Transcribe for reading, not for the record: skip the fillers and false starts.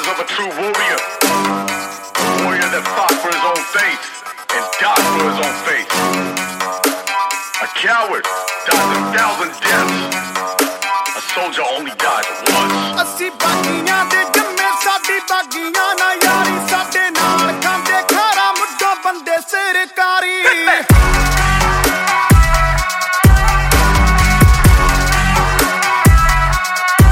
signs of a true warrior. A warrior that fought for his own faith and died for his own faith. A coward dies 1,000 deaths. A soldier only dies once. ਅਸੀਂ ਬਾਗੀਆਂ ਦੇ ਜੰਮੇ ਸਾਡੀ ਬਾਗੀਆਂ ਨਾ ਯਾਰੀ ਸਾਡੇ ਨਾਲ ਖਾਂਦੇ ਖਾਰਾ ਮੁੱਢੋਂ ਬੰਦੇ ਸਰਕਾਰੀ